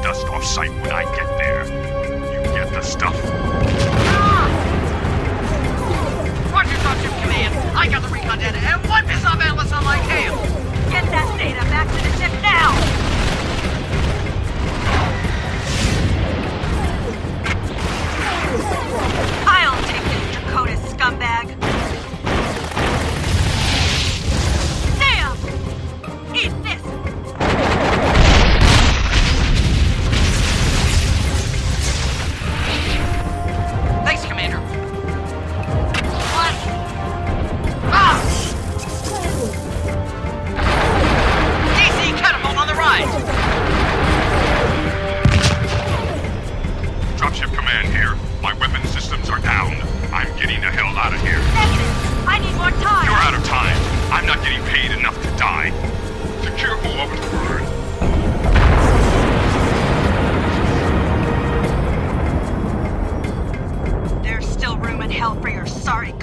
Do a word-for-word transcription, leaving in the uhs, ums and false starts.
dust off site when I get there. You get the stuff? Ah! Roger, Dropship Command. I got the recon data and one piss off analyst on my tail. Get that data back to the ship now! I'll take this Draconis scumbag. Sam! Eat this! Thanks, Commander. What? Ah! D C catapult on the right! Dropship Command here. My weapon systems are down. I'm getting the hell out of here. Negative! I need more time! You're out of time. I'm not getting paid enough to die. Secure orbital burn. There's still room in hell for your sorry